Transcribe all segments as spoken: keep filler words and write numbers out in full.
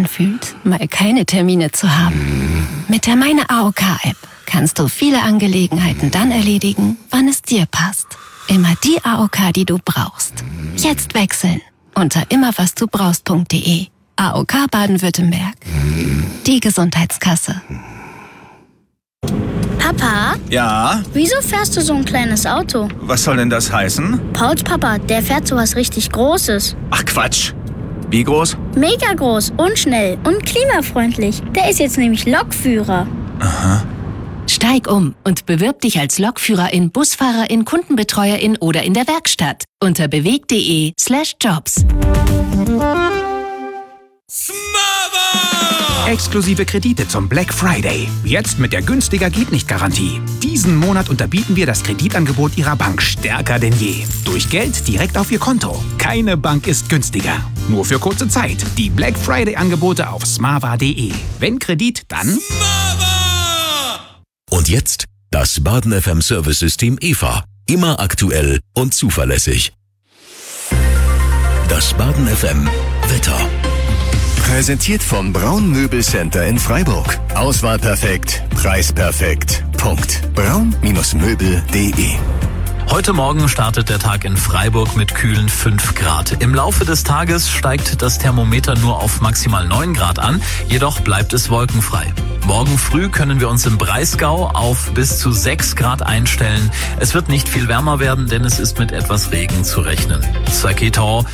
anfühlt, mal keine Termine zu haben. Mit der Meine A O K-App kannst du viele Angelegenheiten dann erledigen, wann es dir passt. Immer die A O K, die du brauchst. Jetzt wechseln unter immerwasdubrauchst punkt de. A O K Baden-Württemberg. Die Gesundheitskasse. Papa? Ja? Wieso fährst du so ein kleines Auto? Was soll denn das heißen? Pauls Papa, der fährt so was richtig Großes. Ach Quatsch. Wie groß? Mega groß und schnell und klimafreundlich. Der ist jetzt nämlich Lokführer. Aha. Steig um und bewirb dich als Lokführerin, Busfahrerin, Kundenbetreuerin oder in der Werkstatt unter bewegt.de slash jobs. Exklusive Kredite zum Black Friday. Jetzt mit der günstiger geht nicht Garantie. Diesen Monat unterbieten wir das Kreditangebot Ihrer Bank stärker denn je. Durch Geld direkt auf Ihr Konto. Keine Bank ist günstiger. Nur für kurze Zeit. Die Black Friday Angebote auf smava punkt de. Wenn Kredit, dann Smava! Und jetzt das Baden F M Service System E V A. Immer aktuell und zuverlässig. Das Baden F M Wetter. Präsentiert vom Braun Möbel Center in Freiburg. Auswahl perfekt, Preis perfekt. Punkt. braun Möbel punkt de. Heute Morgen startet der Tag in Freiburg mit kühlen fünf Grad. Im Laufe des Tages steigt das Thermometer nur auf maximal neun Grad an, jedoch bleibt es wolkenfrei. Morgen früh können wir uns im Breisgau auf bis zu sechs Grad einstellen. Es wird nicht viel wärmer werden, denn es ist mit etwas Regen zu rechnen. Saketau.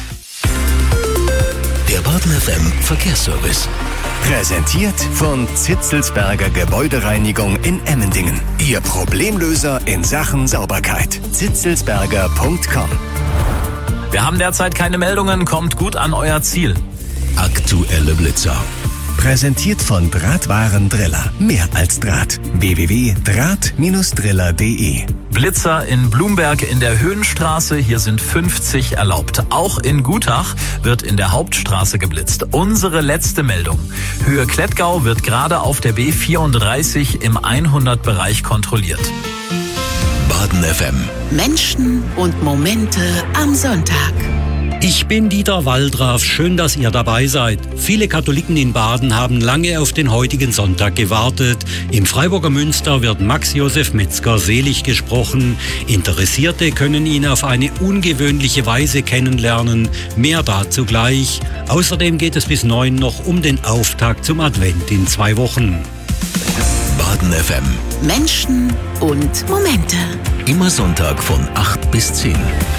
Der Baden F M Verkehrsservice. Präsentiert von Zitzelsberger Gebäudereinigung in Emmendingen. Ihr Problemlöser in Sachen Sauberkeit. zitzelsberger punkt com. Wir haben derzeit keine Meldungen, kommt gut an euer Ziel. Aktuelle Blitzer. Präsentiert von Drahtwaren Driller. Mehr als Draht. w w w punkt draht driller punkt de. Blitzer in Blumberg in der Höhenstraße, hier sind fünfzig erlaubt. Auch in Gutach wird in der Hauptstraße geblitzt. Unsere letzte Meldung. Höhe Klettgau wird gerade auf der B vierunddreißig im hundert-Bereich kontrolliert. Baden F M. Menschen und Momente am Sonntag. Ich bin Dieter Waldraff, schön, dass ihr dabei seid. Viele Katholiken in Baden haben lange auf den heutigen Sonntag gewartet. Im Freiburger Münster wird Max Josef Metzger selig gesprochen. Interessierte können ihn auf eine ungewöhnliche Weise kennenlernen. Mehr dazu gleich. Außerdem geht es bis neun noch um den Auftakt zum Advent in zwei Wochen. Baden F M. Menschen und Momente. Immer Sonntag von acht bis zehn.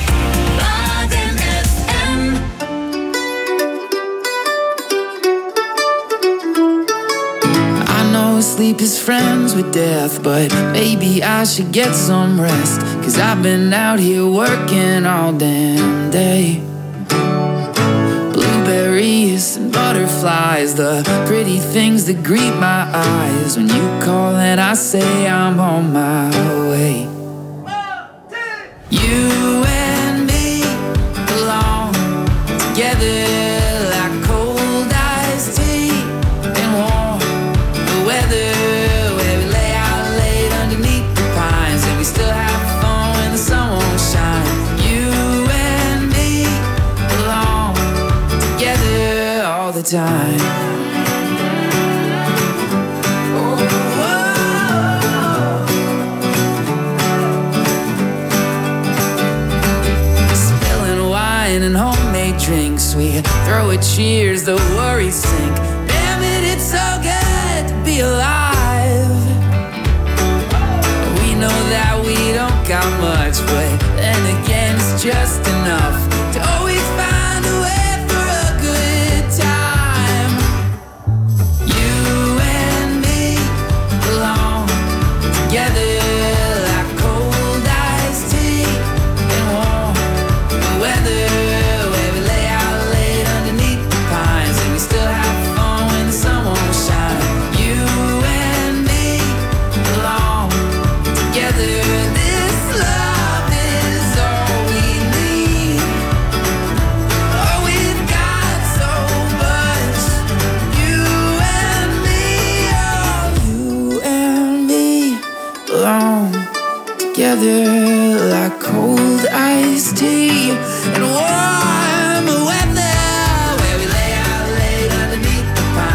Sleep is friends with death, but maybe I should get some rest, 'cause I've been out here working all damn day. Blueberries and butterflies, the pretty things that greet my eyes when you call and I say I'm on my way. You and me belong together. Time. Oh, spilling wine and homemade drinks, we throw a cheers, the worries sink. Damn it, it's so good to be alive. We know that we don't got much, but then again it's just enough to always find a way. Together like cold iced tea and warm weather, where we lay out late underneath the pine.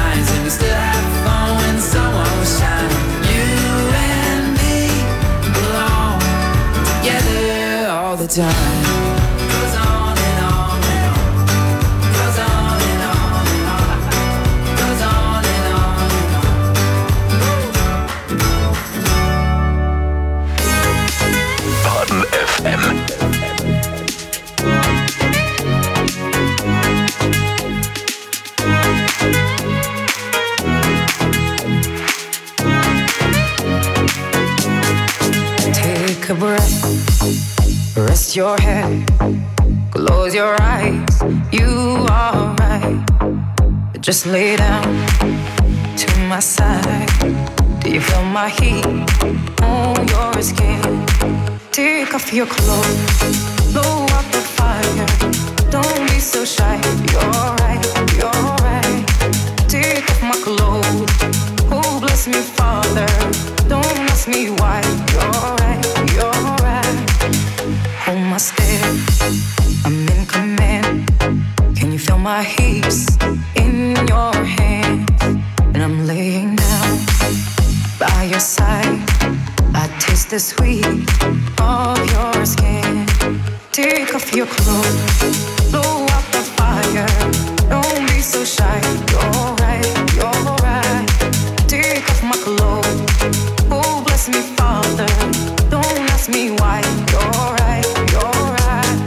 time goes on and on and on, goes on and on and on, goes on and on and on. Baden F M. Take a breath, rest your head, close your eyes, you are right. Just lay down to my side. Do you feel my heat on your skin? Take off your clothes, blow out the fire. Don't be so shy, you're right, you're right. Take off my clothes, oh bless me Father. Don't ask me why, you're right, you're right. Hold my step, I'm in command. Can you feel my hips in your hands? And I'm laying down by your side. I taste the sweet of your skin. Take off your clothes, blow out the fire. Don't be so shy, you're right, you're right. Take off my clothes, oh bless me Father. Don't ask me why, you're right, you're right.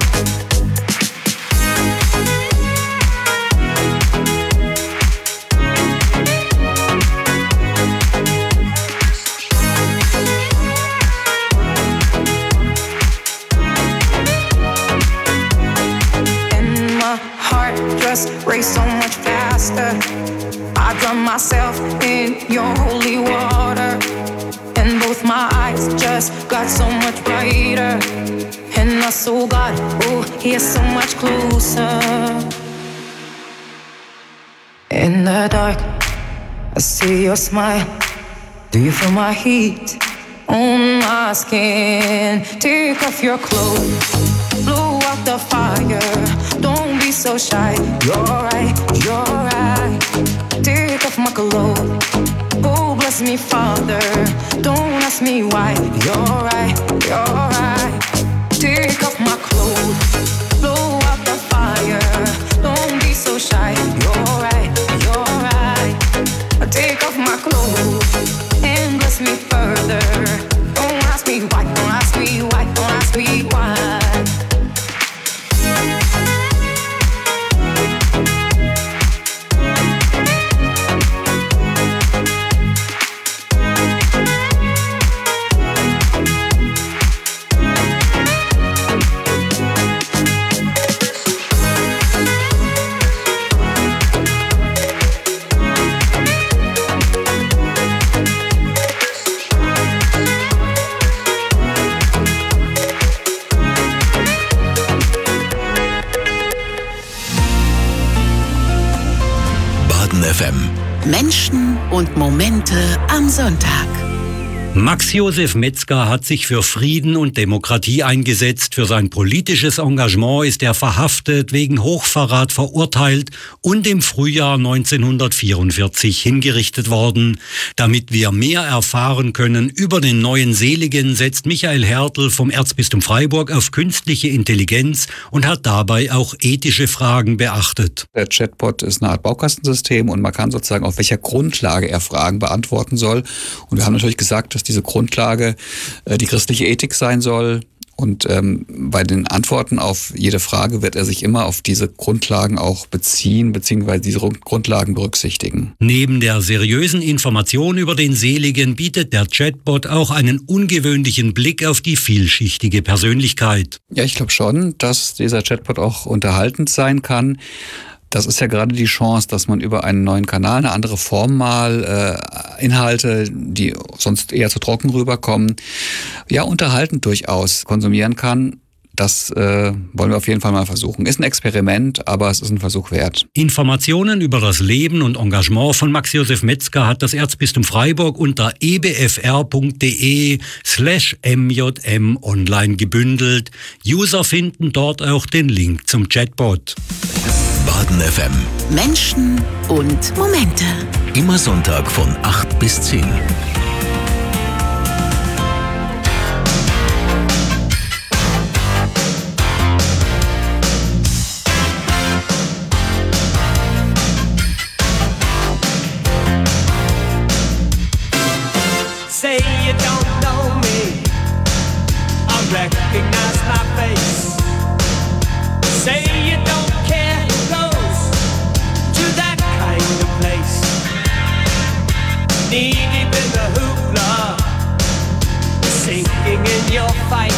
And my heart just raced so much faster. I drown myself in your holy water, and both my eyes just got so much brighter. And I saw God, oh, He is so much closer. In the dark, I see your smile. Do you feel my heat on my skin? Take off your clothes, blow out the fire. Don't be so shy, you're right, you're right. Take off my clothes, oh bless me Father. Don't ask me why, you're right, you're right. Take off my clothes, blow out the fire. Don't be so shy, you're right, you're right. Take off my clothes and bless me further. Don't ask me why, don't ask me why, don't ask me why. F M. Menschen und Momente am Sonntag. Max-Josef Metzger hat sich für Frieden und Demokratie eingesetzt. Für sein politisches Engagement ist er verhaftet, wegen Hochverrat verurteilt und im Frühjahr neunzehnhundertvierundvierzig hingerichtet worden. Damit wir mehr erfahren können über den neuen Seligen, setzt Michael Hertel vom Erzbistum Freiburg auf künstliche Intelligenz und hat dabei auch ethische Fragen beachtet. Der Chatbot ist eine Art Baukastensystem und man kann sozusagen auf welcher Grundlage er Fragen beantworten soll. Und wir haben natürlich gesagt, dass diese Grundlage äh, die christliche Ethik sein soll. Und ähm, bei den Antworten auf jede Frage wird er sich immer auf diese Grundlagen auch beziehen, beziehungsweise diese Grundlagen berücksichtigen. Neben der seriösen Information über den Seligen bietet der Chatbot auch einen ungewöhnlichen Blick auf die vielschichtige Persönlichkeit. Ja, ich glaube schon, dass dieser Chatbot auch unterhaltend sein kann. Das ist ja gerade die Chance, dass man über einen neuen Kanal, eine andere Form mal äh, Inhalte, die sonst eher zu trocken rüberkommen, ja unterhaltend durchaus konsumieren kann. Das äh, wollen wir auf jeden Fall mal versuchen. Ist ein Experiment, aber es ist ein Versuch wert. Informationen über das Leben und Engagement von Max-Josef Metzger hat das Erzbistum Freiburg unter ebfr.de slash mjm online gebündelt. User finden dort auch den Link zum Chatbot. Baden F M. Menschen und Momente. Immer Sonntag von acht bis zehn. recognize my face. Say you don't care who goes to that kind of place. Knee deep in the hoopla, sinking in your fight.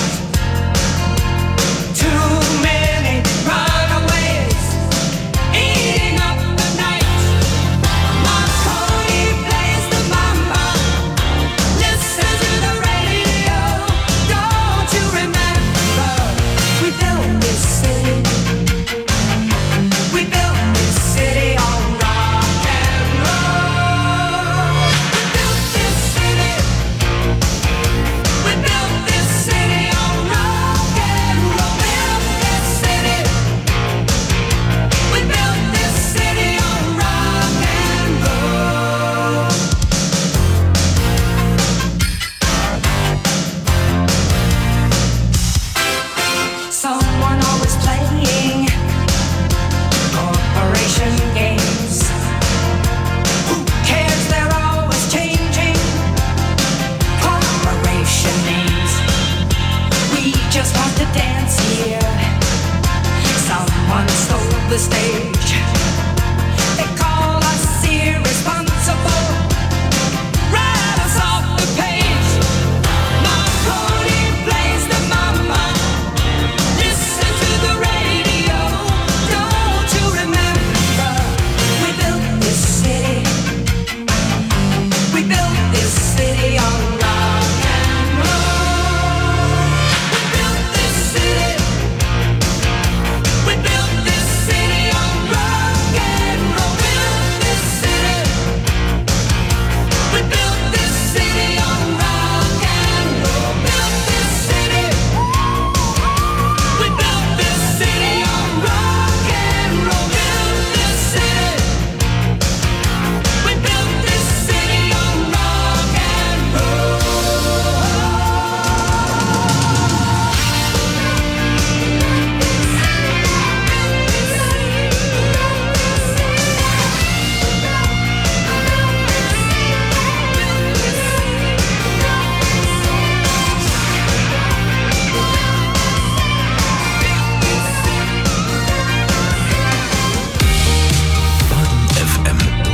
Too many runaways eating up the night. Marconi plays the mama. Listen to the radio. Don't you remember? We built this city. We built this city on rock and roll. We built this city. We built this city on rock and roll. Built this city. We built this city on rock and roll. Someone always playing corporation games. Who cares? They're always changing corporation names. We just want to dance here. Someone stole the stage. They call us irresponsible. Write us off the page. Marconi plays the mama. Listen to the radio. Don't you remember? We built this city. We built this city on rock and roll. We built this city. We built this city on rock and roll. Built this city. We built this city on rock and roll. Built this city. We built this city on rock and roll. Built this city. We built this city on rock and roll. F M.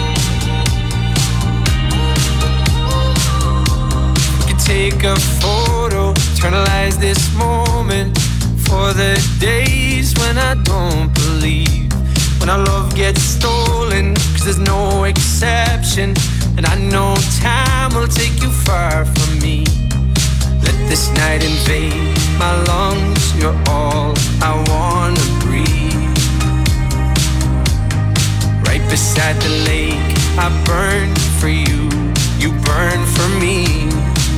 We could take a photo, eternalize this moment for the days when I don't believe, when our love gets stolen, cause there's no exception, and I know time will take you far from me. Let this night invade my lungs, you're all I wanna breathe. Right beside the lake, I burn for you, you burn for me.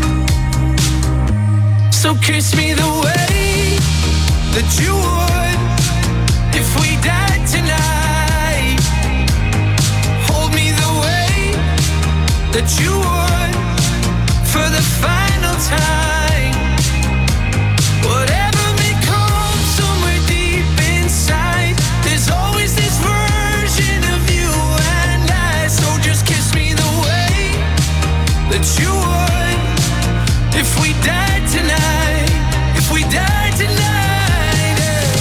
So kiss me the way that you would if we died tonight. Hold me the way that you would for the final time. Whatever may come somewhere deep inside, there's always this version of you and I. So just kiss me the way that you would if we died tonight. If we died tonight, yeah.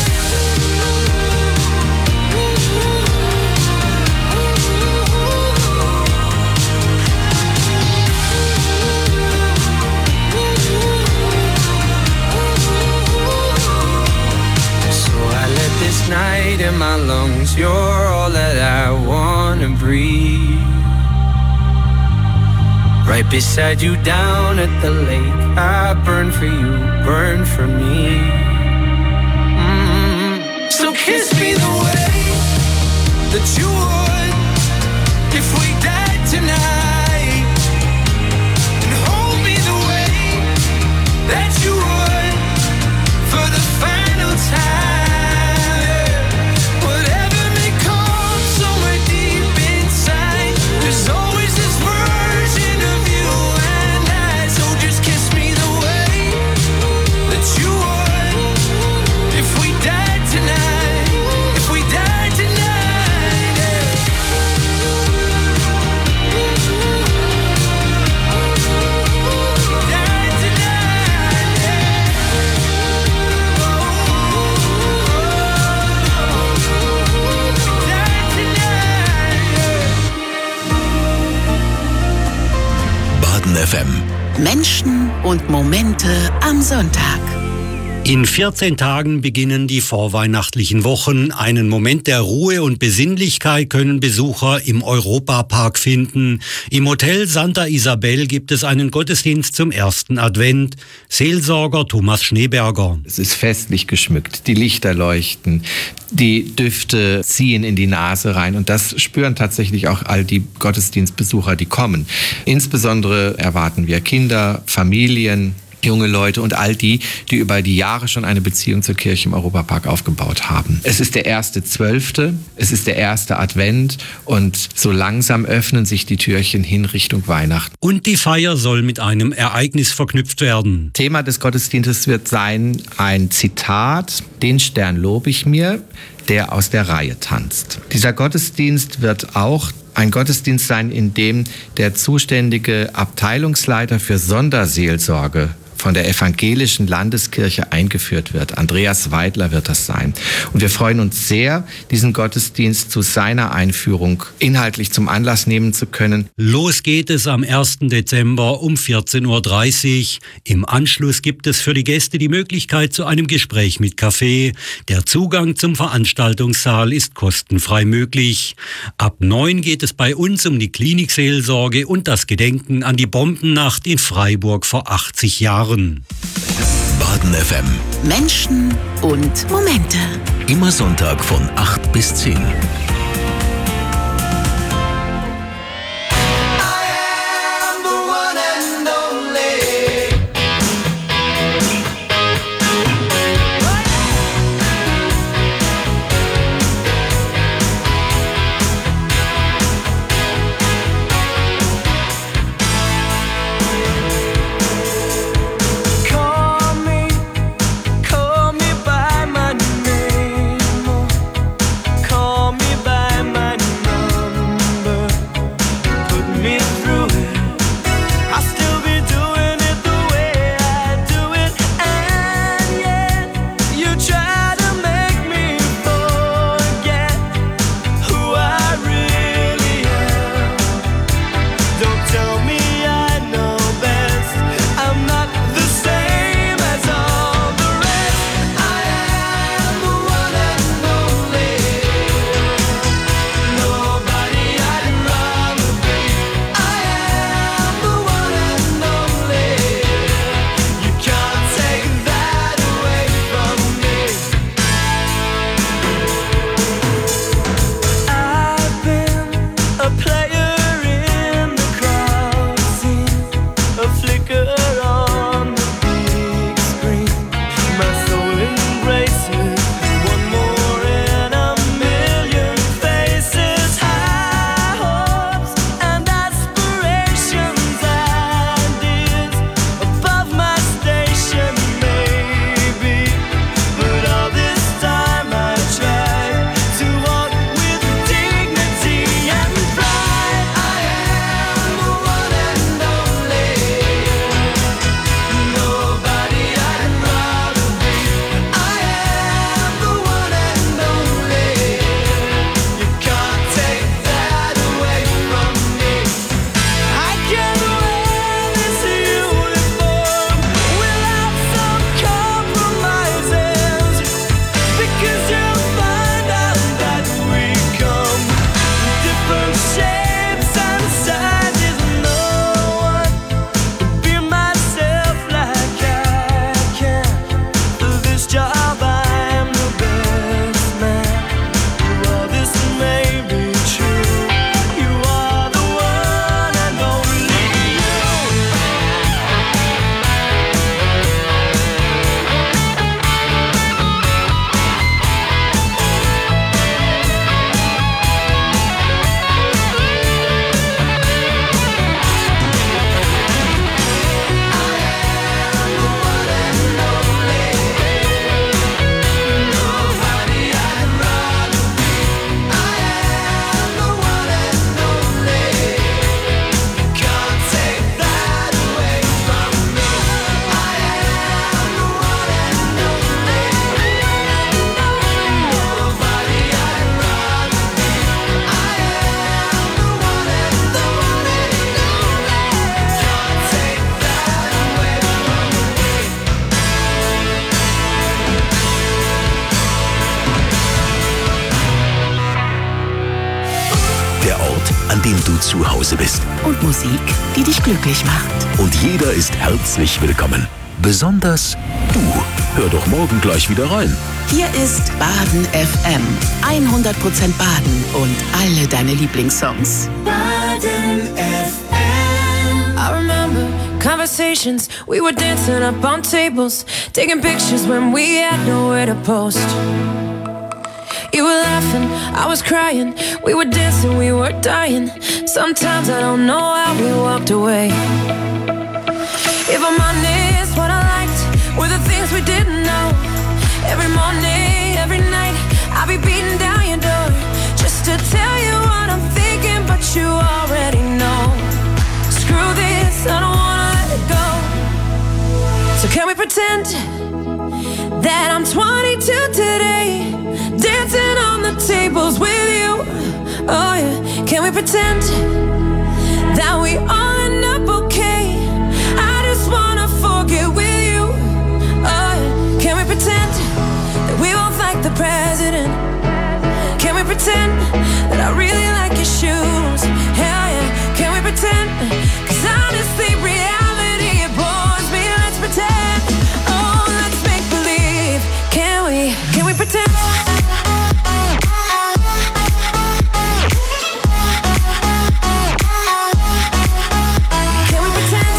So I let this night in my lungs, you're all that I wanna breathe. Right beside you down at the lake, I burn for you, burn for me. Mm-hmm. So kiss me the way that you would if we died tonight, and hold me the way that you would for the final time. Whatever may come somewhere deep inside, there's always this version of you and I. So just kiss me the way that you would if we died tonight. If we died tonight, yeah. F M. Menschen und Momente am Sonntag. In vierzehn Tagen beginnen die vorweihnachtlichen Wochen. Einen Moment der Ruhe und Besinnlichkeit können Besucher im Europapark finden. Im Hotel Santa Isabel gibt es einen Gottesdienst zum ersten Advent. Seelsorger Thomas Schneeberger. Es ist festlich geschmückt, die Lichter leuchten, die Düfte ziehen in die Nase rein und das spüren tatsächlich auch all die Gottesdienstbesucher, die kommen. Insbesondere erwarten wir Kinder, Familien, junge Leute und all die, die über die Jahre schon eine Beziehung zur Kirche im Europapark aufgebaut haben. Es ist der erste Zwölfte, es ist der erste Advent und so langsam öffnen sich die Türchen hin Richtung Weihnachten. Und die Feier soll mit einem Ereignis verknüpft werden. Thema des Gottesdienstes wird sein ein Zitat: Den Stern lobe ich mir, der aus der Reihe tanzt. Dieser Gottesdienst wird auch ein Gottesdienst sein, in dem der zuständige Abteilungsleiter für Sonderseelsorge von der evangelischen Landeskirche eingeführt wird. Andreas Weidler wird das sein. Und wir freuen uns sehr, diesen Gottesdienst zu seiner Einführung inhaltlich zum Anlass nehmen zu können. Los geht es am ersten Dezember um vierzehn Uhr dreißig. Im Anschluss gibt es für die Gäste die Möglichkeit zu einem Gespräch mit Kaffee. Der Zugang zum Veranstaltungssaal ist kostenfrei möglich. Ab neun geht es bei uns um die Klinikseelsorge und das Gedenken an die Bombennacht in Freiburg vor achtzig Jahren. Baden F M. Menschen und Momente. Immer Sonntag von acht bis zehn. Call me du zu Hause bist. Und Musik, die dich glücklich macht. Und jeder ist herzlich willkommen. Besonders du. Hör doch morgen gleich wieder rein. Hier ist Baden F M. hundert Prozent Baden und alle deine Lieblingssongs. Baden F M. I remember conversations, we were dancing up on tables, taking pictures when we had nowhere to post. You were laughing, I was crying, we were dancing, we were dying. Sometimes I don't know how we walked away. If I'm honest, what I liked were the things we didn't know. Every morning, every night, I'll be beating down your door just to tell you what I'm thinking, but you already know. Screw this, I don't wanna let it go. So can we pretend that I'm twenty-two today, dancing on the tables with you? Oh yeah, can we pretend that we all end up okay? I just wanna forget with you. Oh yeah, can we pretend that we both like the president? Can we pretend that I really like your shoes? Hell yeah, can we pretend? Cause honestly, reality, it bores me. Let's pretend. Oh, let's make believe. Can we, can we pretend? Can we pretend?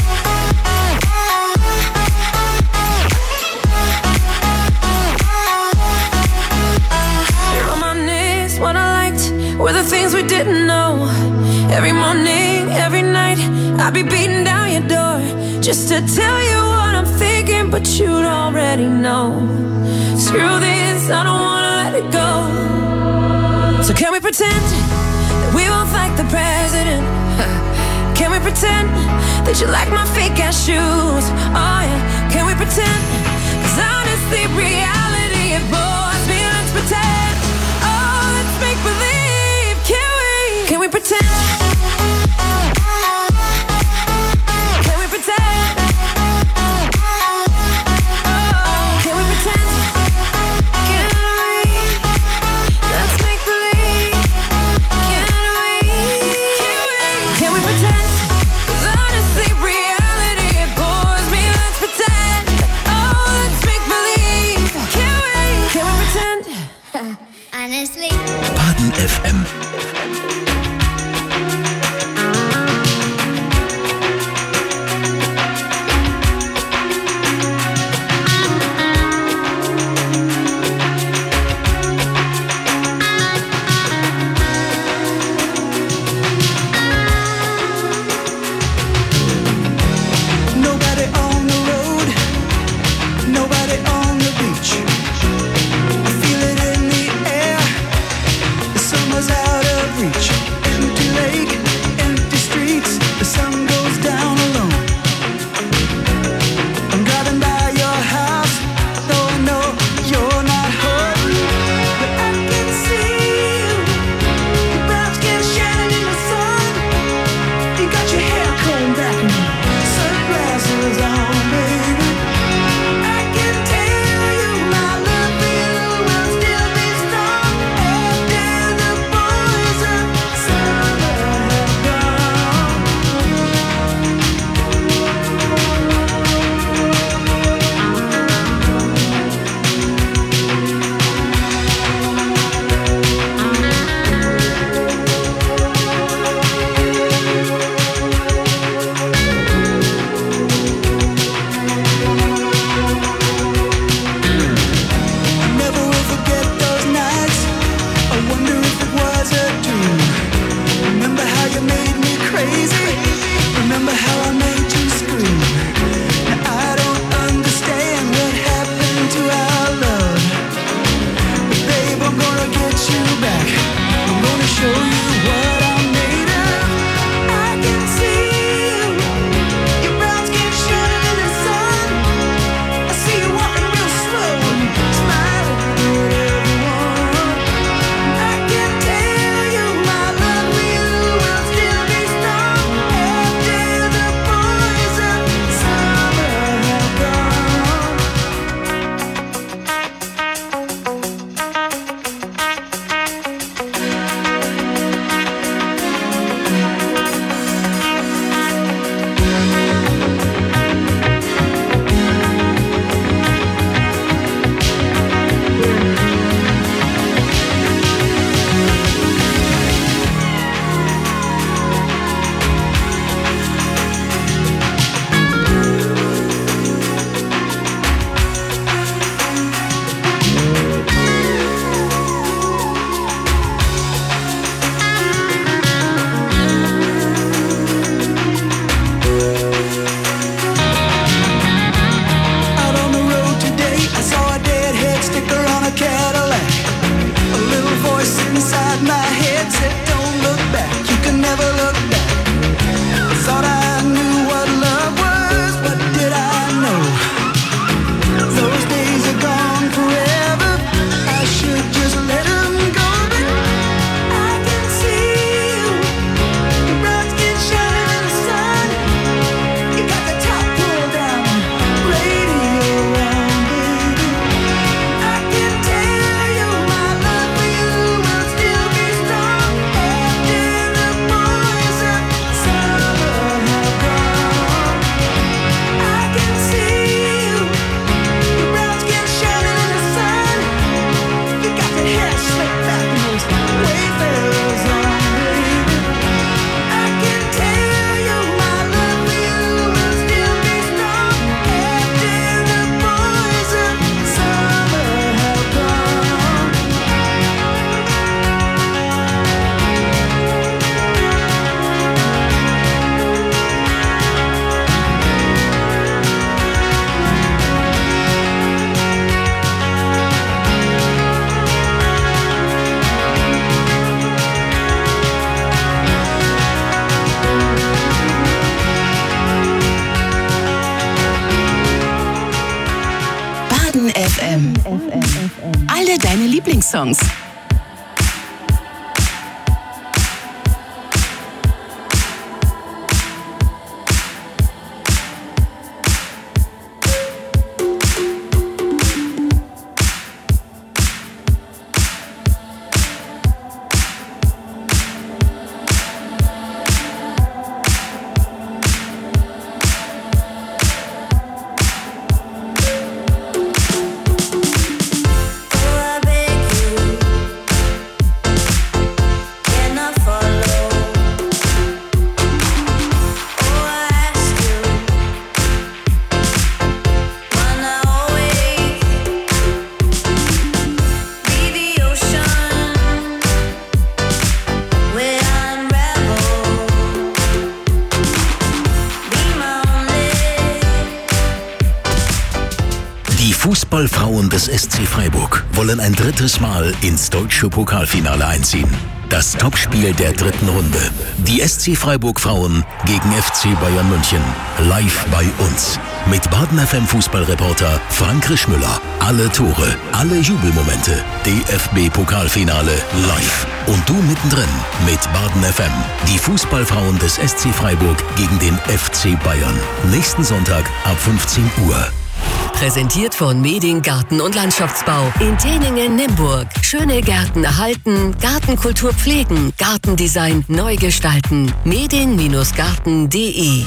If I'm honest, what I liked were the things we didn't know. Every morning, every night, I'd be beating down your door just to tell you what I'm thinking, but you'd already know. Screw this, I don't wanna let it go. So can we pretend that we both like the president? Can we pretend that you like my fake ass shoes? Oh yeah, can we pretend? Cause honestly, reality, it bores me. Let's pretend. Oh, let's make believe. Can we? Can we pretend? Can we pretend? Oh, can we pretend? Can we? Let's make believe. Can we? Can we pretend? 'Cause honestly, reality, it bores me. Let's pretend. Oh, let's make believe. Can we? Can we pretend? Honestly. Baden F M. Finde deine Lieblingssongs. Die Fußballfrauen des S C Freiburg wollen ein drittes Mal ins deutsche Pokalfinale einziehen. Das Topspiel der dritten Runde. Die S C Freiburg Frauen gegen F C Bayern München. Live bei uns. Mit Baden F M Fußballreporter Frank Rischmüller. Alle Tore, alle Jubelmomente. D F B-Pokalfinale live. Und du mittendrin mit Baden F M. Die Fußballfrauen des S C Freiburg gegen den F C Bayern. Nächsten Sonntag ab fünfzehn Uhr. Präsentiert von Meding Garten- und Landschaftsbau in Teningen-Nimburg. Schöne Gärten erhalten, Gartenkultur pflegen, Gartendesign neu gestalten. meding Garten punkt de.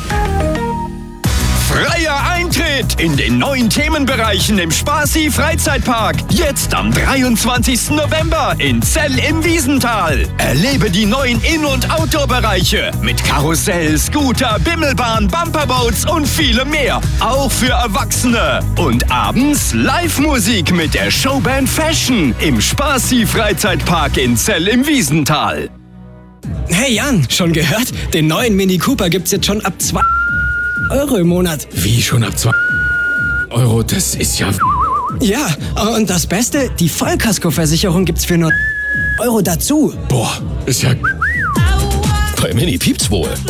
Freier Eintritt in den neuen Themenbereichen im Spaßi Freizeitpark. Jetzt am dreiundzwanzigsten November in Zell im Wiesental. Erlebe die neuen In- und Outdoor-Bereiche mit Karussell, Scooter, Bimmelbahn, Bumperboats und vielem mehr. Auch für Erwachsene. Und abends Live-Musik mit der Showband Fashion im Spaßi Freizeitpark in Zell im Wiesental. Hey Jan, schon gehört? Den neuen Mini Cooper gibt's jetzt schon ab zwei Euro im Monat. Wie schon ab zwei Euro? Das ist ja... Ja, und das Beste, die Vollkaskoversicherung gibt's für nur Euro dazu. Boah, ist ja... Bei Mini piept's wohl.